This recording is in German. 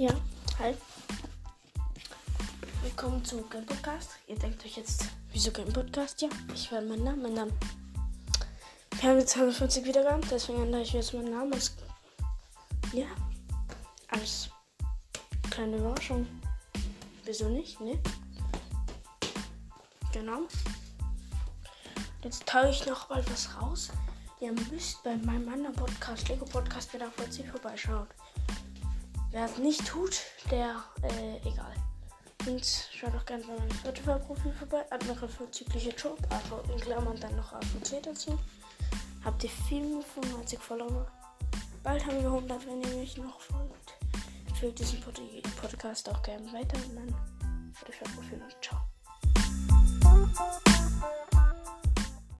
Ja, hi. Willkommen zum Game Podcast. Ihr denkt euch jetzt, wieso Game Podcast? Ja, ich werde meinen Namen. Wir haben jetzt 250 Wiedergaben, deswegen ändere ich jetzt meinen Namen. Ja, als kleine Überraschung. Wieso nicht, ne? Genau. Jetzt taue ich noch mal was raus. Ihr müsst bei meinem anderen Podcast, Lego Podcast, wieder auf PC vorbeischauen. Wer es nicht tut, der, egal. Und schaut auch gerne bei meinem Spotify-Profil vorbei. Andere vorzügliche Job, aber in Klammern dann noch AVC dazu. Habt ihr 95 Follower. Bald haben wir 100, wenn ihr mich noch folgt. Führt diesen Podcast auch gerne weiter und dann Spotify-Profil und ciao.